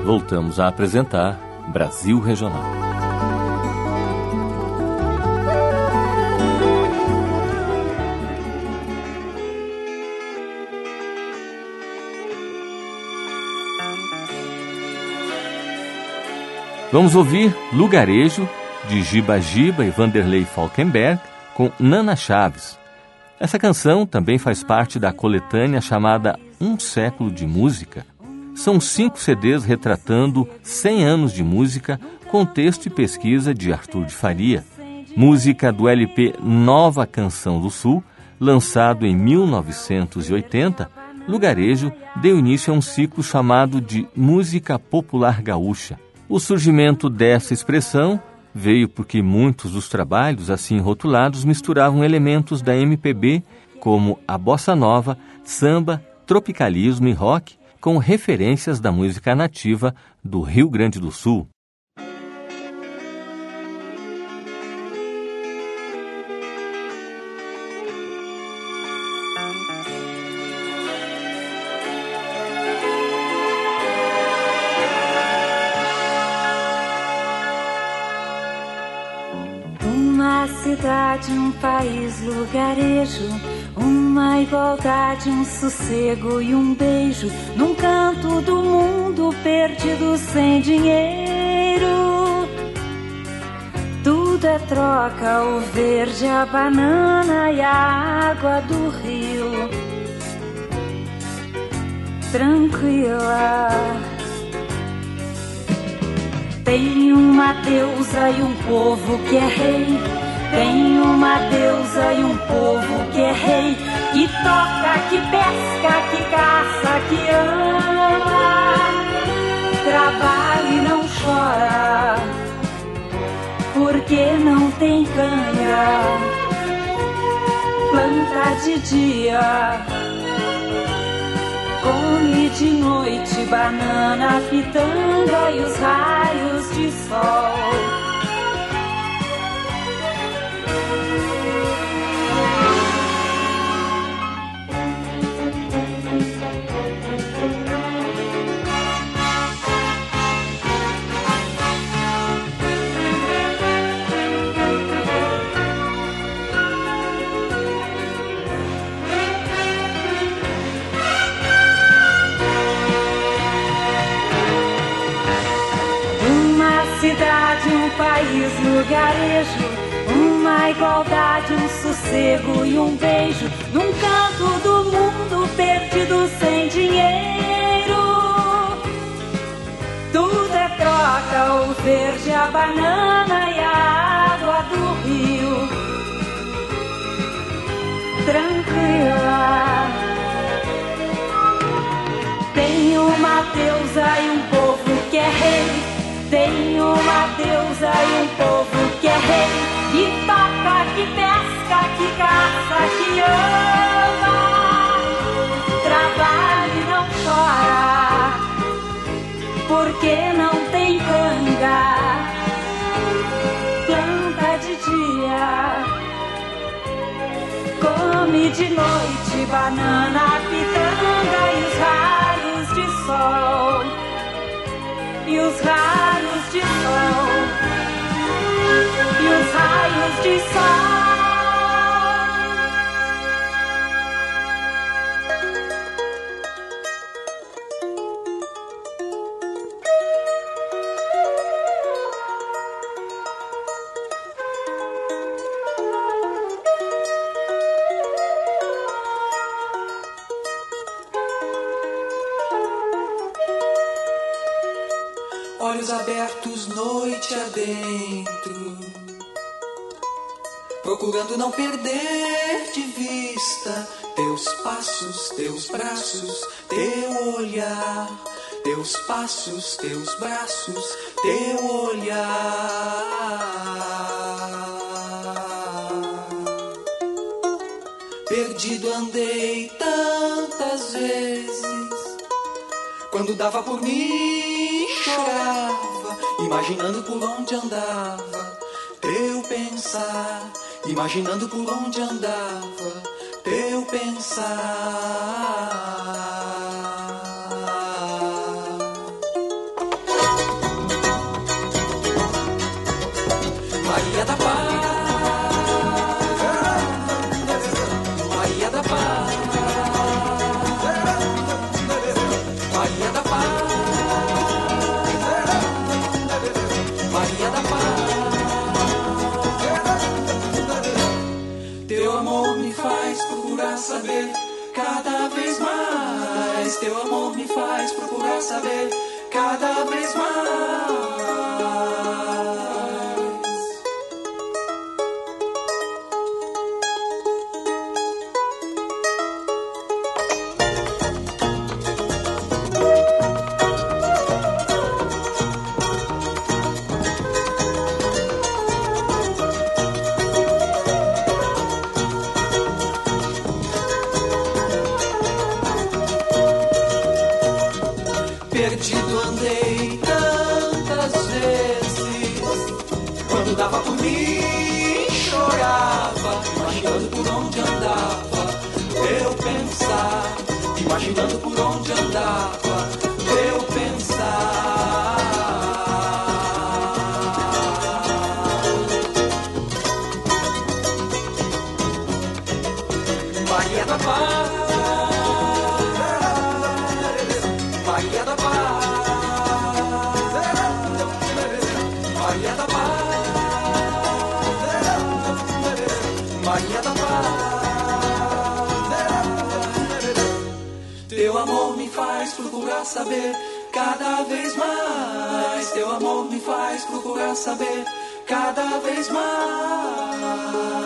Voltamos a apresentar Brasil Regional. Vamos ouvir Lugarejo, de Giba Giba e Vanderlei Falkenberg, com Nana Chaves. Essa canção também faz parte da coletânea chamada Um Século de Música. São 5 CDs retratando 100 anos de música, com texto e pesquisa de Arthur de Faria. Música do LP Nova Canção do Sul, lançado em 1980, Lugarejo deu início a um ciclo chamado de Música Popular Gaúcha. O surgimento dessa expressão veio porque muitos dos trabalhos assim rotulados misturavam elementos da MPB, como a bossa nova, samba, tropicalismo e rock, com referências da música nativa do Rio Grande do Sul. Uma cidade, um país, lugarejo, uma igualdade, um sossego e um beijo, num canto do mundo perdido sem dinheiro. Tudo é troca, o verde, a banana e a água do rio. Tranquila. Tem uma deusa e um povo que é rei. Tem uma deusa e um povo que é rei, que toca, que pesca, que caça, que ama, trabalha e não chora, porque não tem canha, planta de dia, come de noite banana, pitanga e os raios de sol. Cidade, um país, lugarejo, uma igualdade, um sossego e um beijo, num canto do mundo perdido sem dinheiro. Tudo é troca, o verde, a banana e a água do rio. Tranquila. Tem uma deusa e um povo que é rei. Tem uma deusa e um povo que é rei, que toca, que pesca, que caça, que ama, trabalha e não chora, porque não tem canga, planta de dia, come de noite banana, pitanga e os raios de sol. E os raios de sol, e os raios de sol. Olhos abertos noite adentro, procurando não perder de vista teus passos, teus braços, teu olhar. Teus passos, teus braços, teu olhar. Perdido andei tantas vezes, quando dava por mim chorava, imaginando por onde andava teu pensar, imaginando por onde andava teu pensar. mais, teu amor me faz procurar saber cada vez mais. Perdido andei tantas vezes, quando dava por mim chorava, imaginando por onde andava, eu pensar, imaginando por onde andava, eu pensar. Maria da Paz, Maria da Paz, Maria da Paz, Maria da Paz. Teu amor me faz procurar saber cada vez mais. Teu amor me faz procurar saber cada vez mais.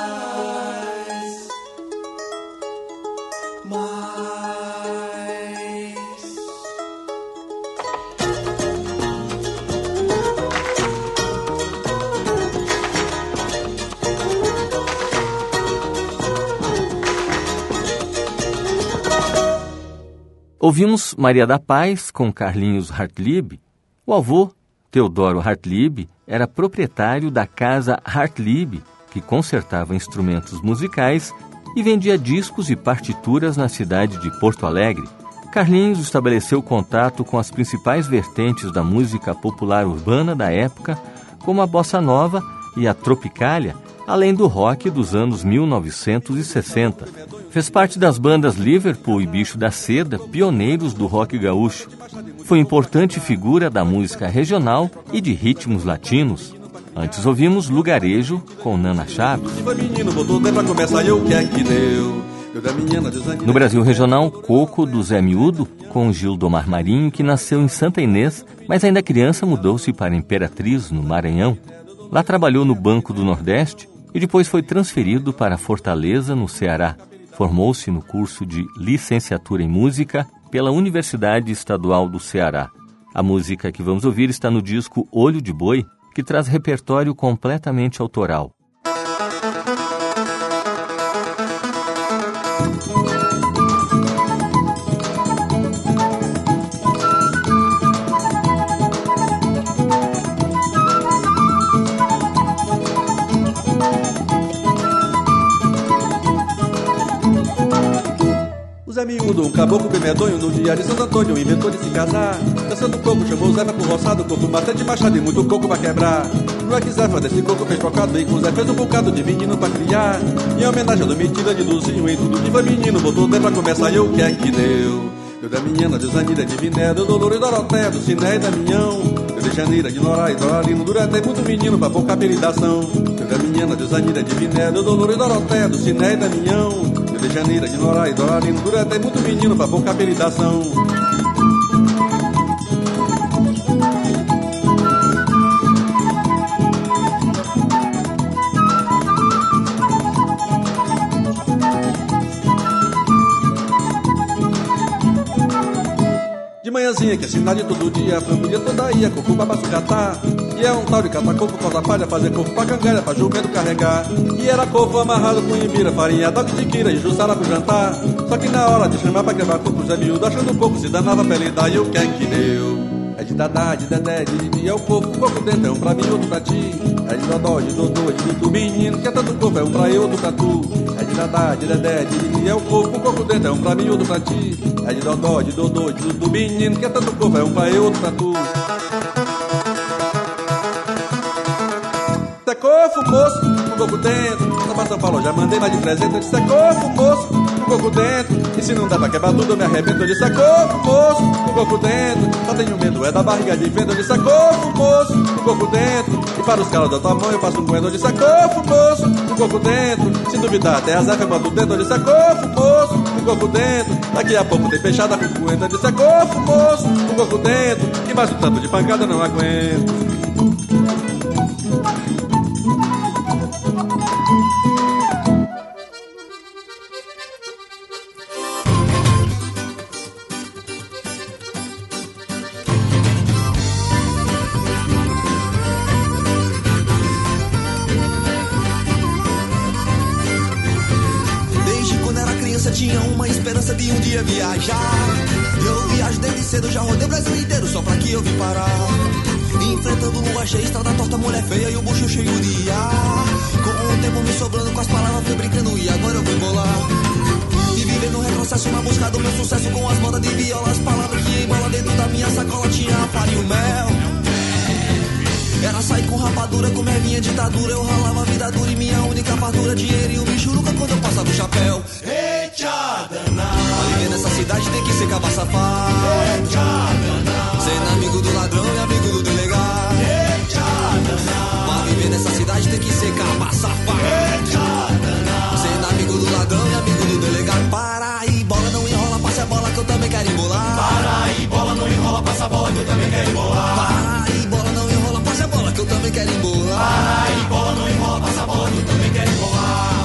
Ouvimos Maria da Paz com Carlinhos Hartlieb. O avô, Teodoro Hartlieb, era proprietário da casa Hartlieb, que consertava instrumentos musicais e vendia discos e partituras na cidade de Porto Alegre. Carlinhos estabeleceu contato com as principais vertentes da música popular urbana da época, como a bossa nova e a tropicália, além do rock dos anos 1960. Fez parte das bandas Liverpool e Bicho da Seda, pioneiros do rock gaúcho. Foi importante figura da música regional e de ritmos latinos. Antes ouvimos Lugarejo com Nana Chaves. No Brasil regional, Coco do Zé Miúdo com Gildomar Marinho, que nasceu em Santa Inês, mas ainda criança mudou-se para Imperatriz, no Maranhão. Lá trabalhou no Banco do Nordeste e depois foi transferido para Fortaleza, no Ceará. Formou-se no curso de licenciatura em música pela Universidade Estadual do Ceará. A música que vamos ouvir está no disco Olho de Boi, que traz repertório completamente autoral. Zé Miúdo, um caboclo bem medonho, no dia de Santo Antônio inventou de se casar. Dançando coco, chamou Zé pro roçado, coco bastante machado e muito coco pra quebrar. Não é que Zé desse coco fez trocado, e com Zé fez um bocado de menino pra criar. Em homenagem ao domitila de Luzinho, em tudo que foi menino, botou Zé pra começar, e o que é que deu? Deu da menina, de Zanira, de Viné, deu Doloro e Doroté, do Ciné e Damião. Deu de Janeira, de Norá e Doralino, dura até muito menino pra pouca habilitação. Deu da menina, de Zanira, de Viné, deu Doloro e Doroté, do Ciné e Damião. De Janeira, de Norá e Doralino, dura até muito menino pra pouca habilitação. De manhãzinha que é cidade todo dia, a família toda ia, coco pra sucatá. E é um tal de catar coco, corta palha, fazer coco pra cangalha, pra jumento carregar. E era coco amarrado com imbira, farinha, dog de quira e jussara pro jantar. Só que na hora de chamar pra quebrar coco, Zé Miúdo achando coco, se danava pra ele dar, e o que é que deu? É de dadá, de dedé, de didi, é o coco dentro, é um pra mim, outro pra ti. É de dodó, de dodô, de dudu, menino, que é tanto coco, é um pra eu, outro pra tu. É de dadá, de dedé, de didi, é o coco dentro, é um pra mim, outro pra ti. É de dodó, de dodô, de dudu, menino, que é tanto coco, é um pra eu, outro pra tu. Secou, moço, com coco dentro. Só pra São Paulo, já mandei mais de 300. Secou, moço, com coco dentro. E se não dá pra quebrar tudo, eu me arrebento. Eu disse, é coco, moço, com coco dentro. Só tenho medo, é da barriga de vento. Eu disse, é coco, moço, com coco dentro. E para os caras da tua mão eu passo um moendo. Eu disse, é coco, moço, com coco dentro. Se duvidar até a Zefa eu mando dentro. Eu disse, é coco, moço, com coco dentro. Daqui a pouco tem fechada com coentro. Eu disse, é coco, moço, com coco dentro. E mais um tanto de pancada eu não aguento. Tinha uma esperança de um dia viajar. Eu viajo desde cedo, já rodei o Brasil inteiro só pra que eu vim parar. Enfrentando lua cheia, estrada torta, mulher feia e o bucho cheio de ar. Com o tempo me sobrando, com as palavras fui brincando e agora eu vou embolar. E vivendo um retrocesso na busca do meu sucesso, com as modas de viola, as palavras que embola dentro da minha sacola. Tinha a farinha e o mel. Era sair com rapadura, com minha ditadura. Eu ralava a vida dura e minha única fartura. Dinheiro e um michuruca quando eu passava o chapéu. Eita danado. Pra viver nessa cidade tem que ser caba safado. Eita danado. Sendo amigo do ladrão e amigo do delegado. Eita danado. Pra viver nessa cidade tem que ser caba safado. Eita danado. Sendo amigo do ladrão e amigo do delegado. Para aí, bola, não enrola, passa a bola que eu também quero embolar. Para aí, bola, não enrola, passa a bola que eu também quero embolar. Para aí, bola, não enrola, passa a bola que eu também quero embolar. Para aí, bola, não enrola, passa a bola que eu também quero embolar.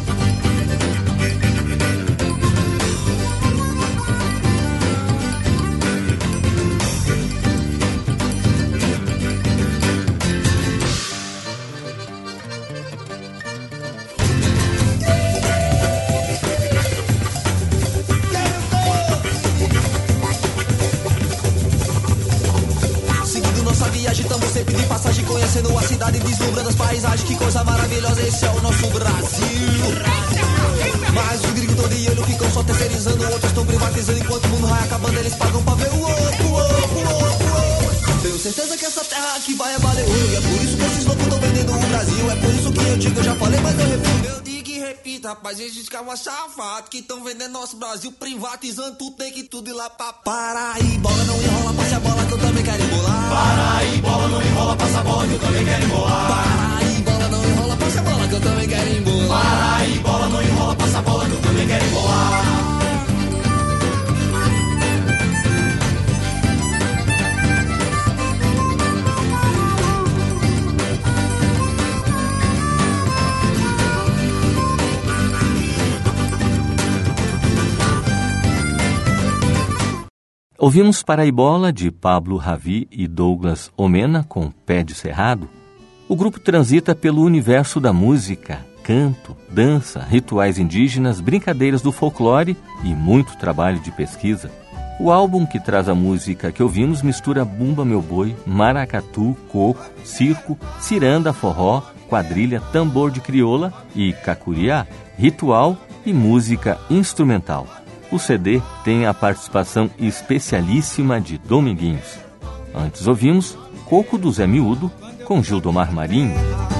Agitamos sempre de passagem, conhecendo a cidade, deslumbrando as paisagens. Que coisa maravilhosa, esse é o nosso Brasil. Mas os gringos estão de olho, ficam só terceirizando. Outros estão privatizando, enquanto o mundo vai acabando, eles pagam pra ver o oco. Tenho certeza que essa terra aqui vai valer ouro. E é por isso que esses loucos estão vendendo o Brasil. É por isso que eu digo, eu já falei, mas eu repito. Eu digo e repito, rapaz, esses caras safados que estão vendendo nosso Brasil, privatizando tudo, tem que tudo ir lá pra Paraí. Bola não enrola, passe a bola que eu também quero embolar. Paraí, bola não enrola, passa a bola que eu também quero embolar. Paraí, bola não enrola, passa a bola que eu também quero embolar. Paraí, bola não enrola, passa a bola que eu também quero embolar. Ouvimos Paraibola, de Pablo Ravi e Douglas Omena, com Pé de Cerrado. O grupo transita pelo universo da música, canto, dança, rituais indígenas, brincadeiras do folclore e muito trabalho de pesquisa. O álbum que traz a música que ouvimos mistura bumba meu boi, maracatu, coco, circo, ciranda, forró, quadrilha, tambor de crioula e cacuriá, ritual e música instrumental. O CD tem a participação especialíssima de Dominguinhos. Antes ouvimos Coco do Zé Miúdo, com Gildomar Marinho.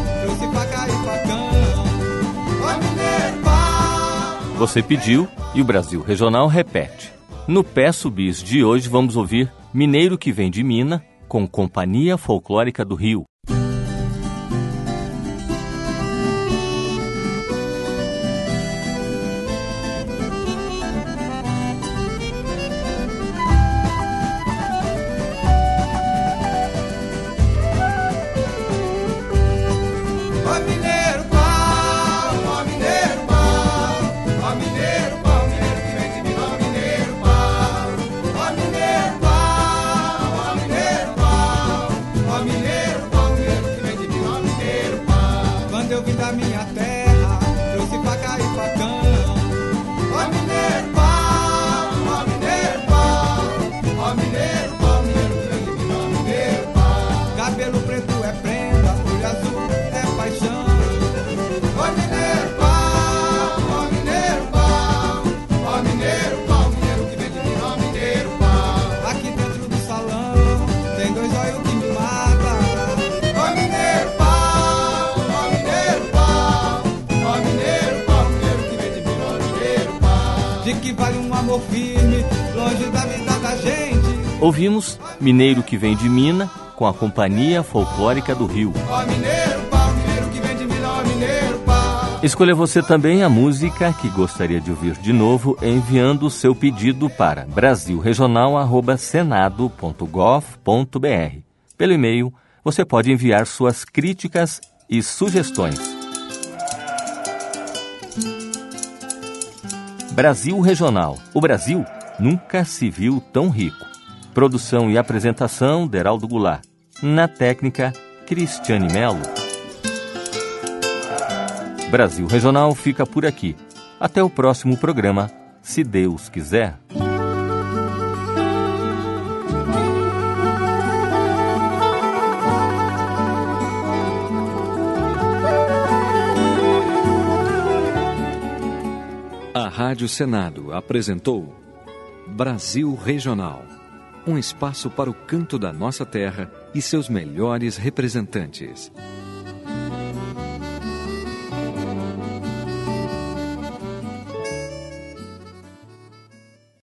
Você pediu e o Brasil Regional repete. No Peço Bis de hoje vamos ouvir Mineiro que Vem de Mina, com Companhia Folclórica do Rio. Mineiro Ouvimos Mineiro que Vem de Mina, com a Companhia Folclórica do Rio. Escolha você também a música que gostaria de ouvir de novo, enviando o seu pedido para brasilregional@senado.gov.br. Pelo e-mail, você pode enviar suas críticas e sugestões. Brasil Regional. O Brasil nunca se viu tão rico. Produção e apresentação, Deraldo Goulart. Na técnica, Cristiane Melo. Brasil Regional fica por aqui. Até o próximo programa, se Deus quiser. A Rádio Senado apresentou Brasil Regional, um espaço para o canto da nossa terra e seus melhores representantes.